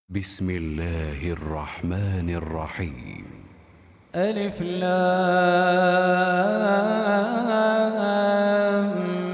بسم الله الرحمن الرحيم. ألف لام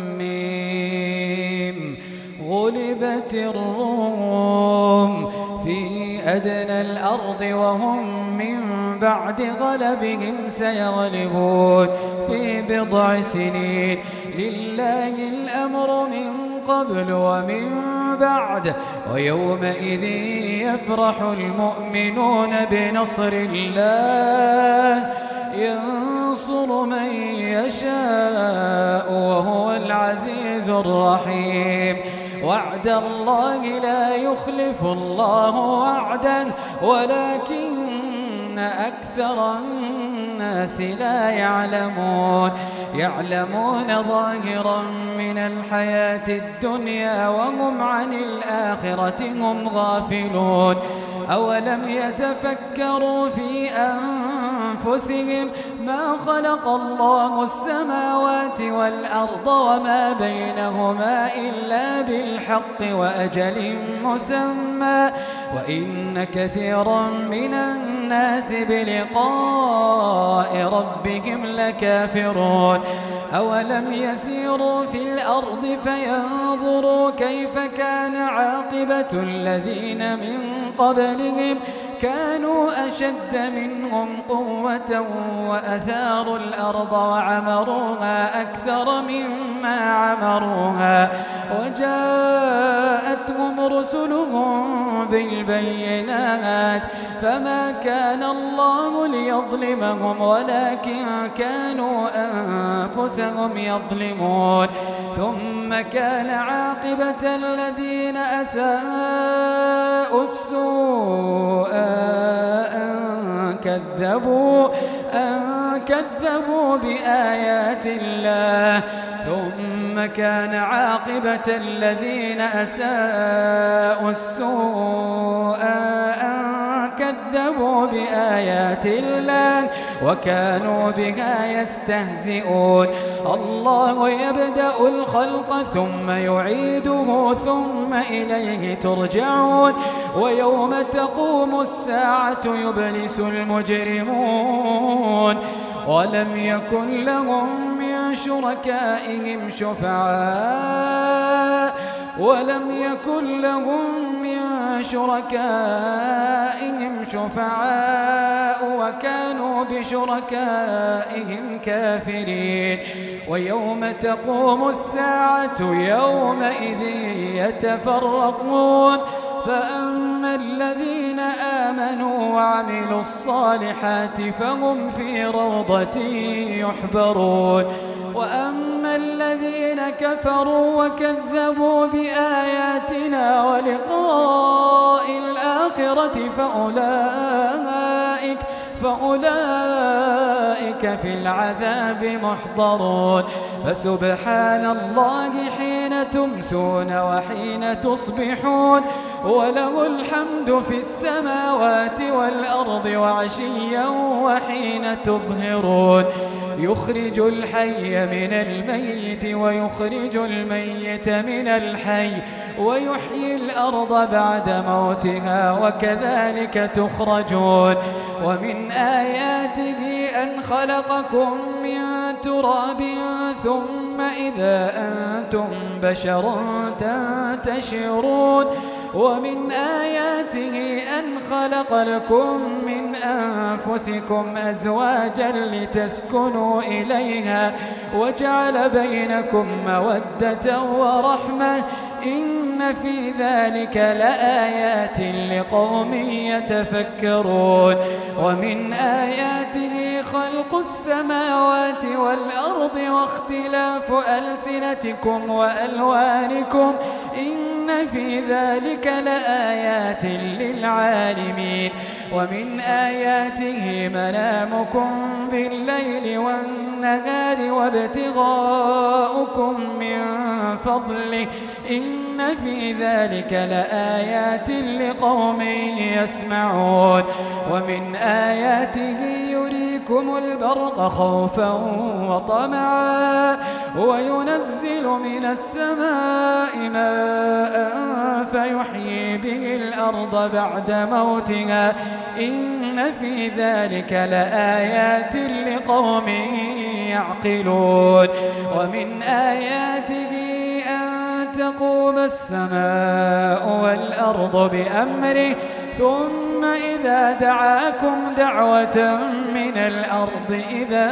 ميم. غلبت الروم في أدنى الأرض وهم من بعد غلبهم سيغلبون في بضع سنين. لله الأمر من قبل ومن بعد ويومئذ يفرح المؤمنون بنصر الله ينصر من يشاء وهو العزيز الرحيم. وعد الله لا يخلف الله وعده ولكن أكثر الناس لا يعلمون ظاهرا من الحياة الدنيا وهم عن الآخرة هم غافلون. أولم يتفكروا في أنفسهم ما خلق الله السماوات والأرض وما بينهما إلا بالحق وأجل مسمى وإن كثيرا من الناس بلقاء ربهم لكافرون. أولم يسيروا في الأرض فينظروا كيف كان عاقبة الذين من قبلهم كانوا أشد منهم قوة وأثاروا الأرض وعمروها أكثر مما عمروها وجاءتهم رسلهم بالبينات فما كان الله ليظلمهم ولكن كانوا أنفسهم يظلمون. ثم كان عاقبة الذين أساءوا السوء أن كذبوا بآيات الله. ثم كان عاقبة الذين أساءوا السوء أن كذبوا بآيات الله وكانوا بها يستهزئون. الله يبدأ الخلق ثم يعيده ثم إليه ترجعون. ويوم تقوم الساعة يبلس المجرمون ولم يكن لهم من شركائهم شفعاء وكانوا بشركائهم كافرين. ويوم تقوم الساعة يومئذ يتفرقون فأما الذين آمنوا وعملوا الصالحات فهم في روضة يحبرون وأما الذين كفروا وكذبوا بآياتنا ولقاء الآخرة فأولئك في العذاب محضرون. فسبحان الله حين تمسون وحين تصبحون وله الحمد في السماوات والأرض وعشيا وحين تظهرون. يخرج الحي من الميت ويخرج الميت من الحي ويحيي الأرض بعد موتها وكذلك تخرجون. ومن آياته أن خلقكم من تراب ثم إذا أنتم بشر تنتشرون. ومن آياته أن خلق لكم من أنفسكم أزواجا لتسكنوا إليها وجعل بينكم مودة ورحمة إن في ذلك لآيات لقوم يتفكرون. ومن آياته خلق السماوات والأرض واختلاف ألسنتكم وألوانكم إن في ذلك لآيات للعالمين. ومن آياته منامكم بالليل والنهار وابتغاؤكم من فضله إن في ذلك لآيات لقوم يسمعون. ومن آياته يريكم البرق خوفا وطمعا وينزل من السماء ماء فيحيي به الأرض بعد موتها إن في ذلك لآيات لقوم يعقلون ومن آياته أن تقوم السماء والأرض بأمره ثم إذا دعاكم دعوة من الأرض إذا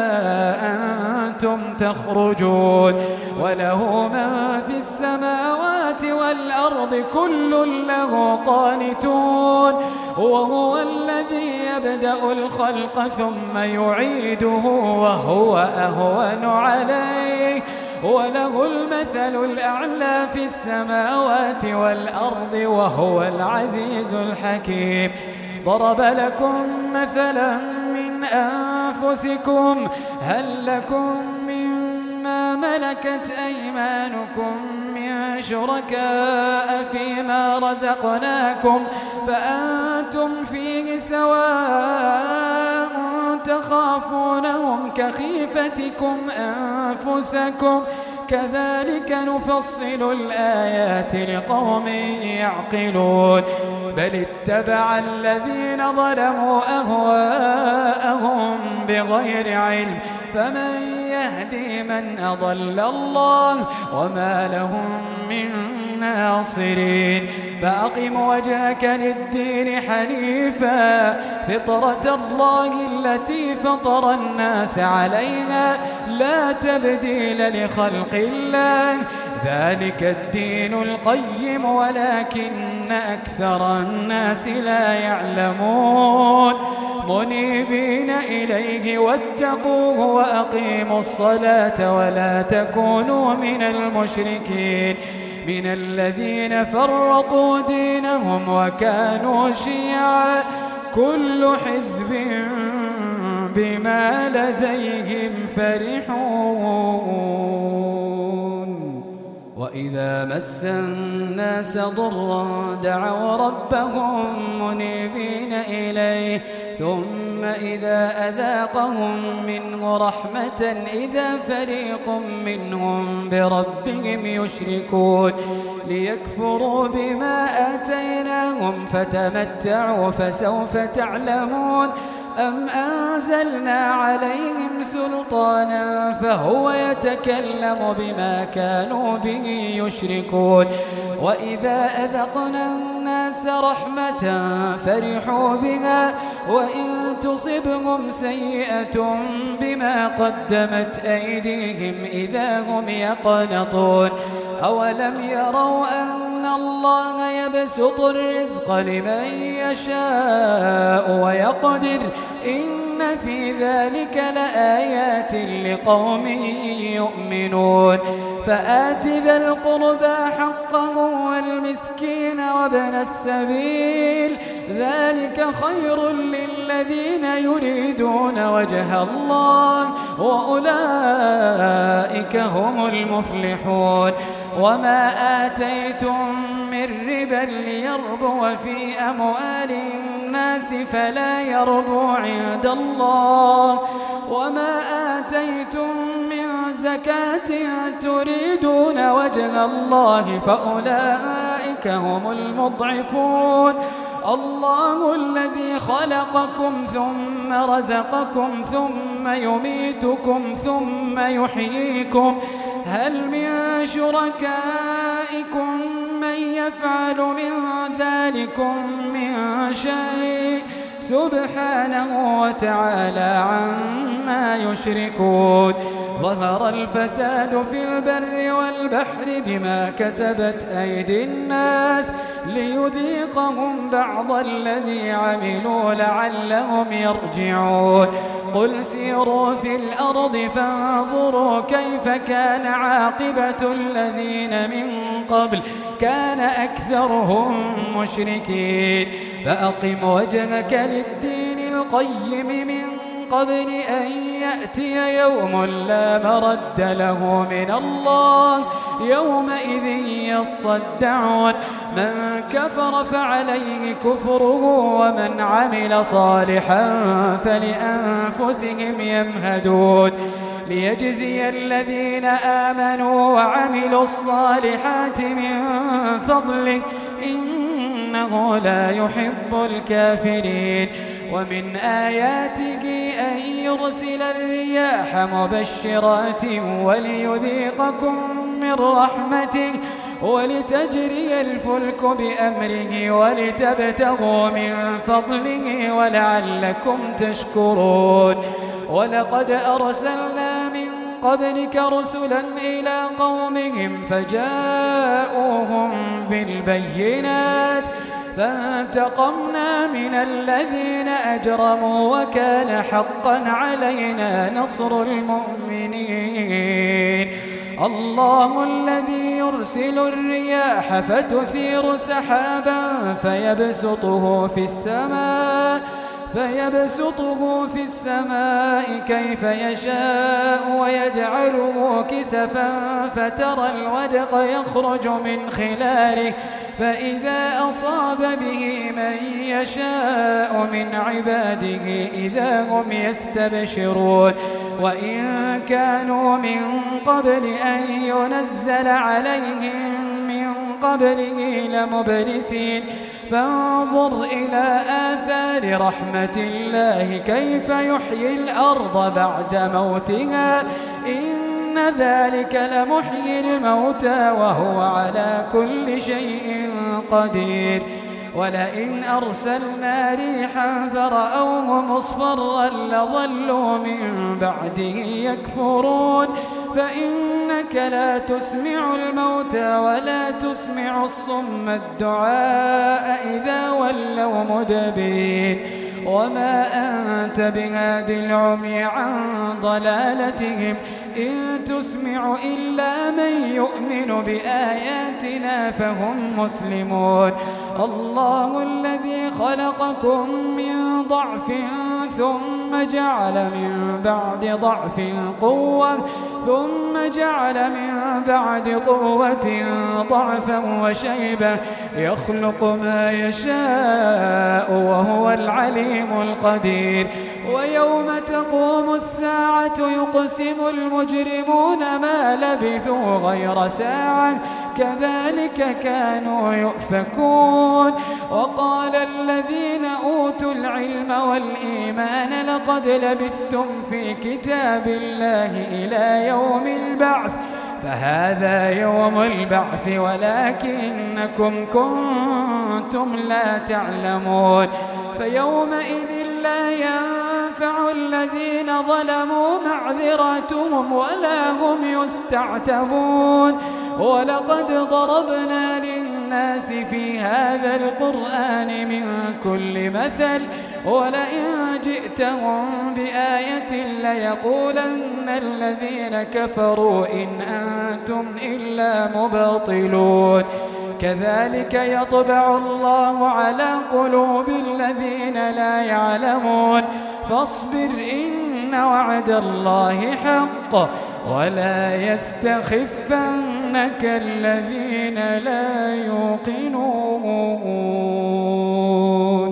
أنتم تخرجون وله من في السماوات والأرض كل له قانتون وهو الذي يبدأ الخلق ثم يعيده وهو أهون عليه وله المثل الأعلى في السماوات والأرض وهو العزيز الحكيم ضرب لكم مثلا من أنفسكم هل لكم مما ملكت أيمانكم من شركاء فيما رزقناكم فأنتم فيه سواء تخافونهم كخيفتكم أنفسكم كذلك نفصل الآيات لقوم يعقلون بل اتبع الذين ظلموا أهواءهم بغير علم فمن يهدي من أضل الله وما لهم من ناصرين فأقم وجهك للدين حنيفا فطرة الله التي فطر الناس عليها لا تبديل لخلق الله ذلك الدين القيم ولكن أكثر الناس لا يعلمون منيبين إليه واتقوه وأقيموا الصلاة ولا تكونوا من المشركين من الذين فرقوا دينهم وكانوا شيعا كل حزب بما لديهم فرحون وإذا مس الناس ضر دعوا ربهم منيبين إليه ثم إذا أذاقهم منه رحمة إذا فريق منهم بربهم يشركون ليكفروا بما آتيناهم فتمتعوا فسوف تعلمون أم أنزلنا عليهم سلطانا فهو يتكلم بما كانوا به يشركون وإذا أذقنا الناس رحمة فرحوا بها وإن تصبهم سيئة بما قدمت أيديهم إذا هم يقنطون أولم يروا أن الله يبسط الرزق لمن يشاء ويقدر إن في ذلك لآيات لقوم يؤمنون فآت ذا القربى حقه والمسكين وابن السبيل ذلك خير للذين يريدون وجه الله وأولئك هم المفلحون وما آتيتم من ربا ليربو في أموال الناس فلا يربو عند الله وما آتيتم من زكاة تريدون وجه الله فأولئك هم المضعفون الله الذي خلقكم ثم رزقكم ثم يميتكم ثم يحييكم هل من شركائكم من يفعل من ذلكم من شيء سبحانه وتعالى عما يشركون ظهر الفساد في البر والبحر بما كسبت أيدي الناس ليذيقهم بعض الذي عملوا لعلهم يرجعون قل سيروا في الأرض فانظروا كيف كان عاقبة الذين من قبل كان أكثرهم مشركين فأقم وجهك للدين القيم من قبل أن يأتي يوم لا مرد له من الله يومئذ يصدعون من كفر فعليه كفره ومن عمل صالحا فلأنفسهم يمهدون ليجزي الذين آمنوا وعملوا الصالحات من فضله إنه لا يحب الكافرين. ومن آياته أن يرسل الرياح مبشرات وليذيقكم من رحمته ولتجري الفلك بأمره ولتبتغوا من فضله ولعلكم تشكرون. ولقد أرسلنا من قبلك رسلا إلى قومهم فجاءوهم بالبينات فانتقمنا من الذين أجرموا وكان حقا علينا نصر المؤمنين. الله الذي يرسل الرياح فتثير سحابا فيبسطه في السماء كيف يشاء ويجعله كسفا فترى الودق يخرج من خلاله فإذا أصاب به من يشاء من عباده إذا هم يستبشرون. وإن كانوا من قبل أن ينزل عليهم من قبله لمبلسين. فانظر إلى آثار رحمة الله كيف يحيي الأرض بعد موتها إن ذلك لمحيي الموتى وهو على كل شيء قدير. ولئن أرسلنا ريحا فرأوه مصفرا لظلوا من بعده يكفرون. فإنك لا تسمع الموتى ولا تسمع الصم الدعاء إذا ولوا مدبرين. وما أنت بهاد العمي عن ضلالتهم إن تسمع إلا من يؤمن بآياتنا فهم مسلمون. الله الذي خلقكم من ضعف ثم جعل من بعد ضعف قوة ثم جعل من بعد قوة ضعفا وشيبة يخلق ما يشاء وهو العليم القدير. ويوم تقوم الساعة يقسم المجرمون ما لبثوا غير ساعة كذلك كانوا يؤفكون. وقال الذين أوتوا العلم والإيمان لقد لبثتم في كتاب الله إلى يوم البعث فهذا يوم البعث ولكنكم كنتم لا تعلمون. فيومئذ لا ينفع الذين ظلموا معذرتهم ولا هم يستعتبون. ولقد ضربنا للناس في هذا القرآن من كل مثل ولئن جئتهم بآية ليقولن الذين كفروا إن أنتم إلا مبطلون. كذلك يطبع الله على قلوب الذين لا يعلمون. فاصبر إن وعد الله حق ولا يستخفنك الذين لا يوقنون.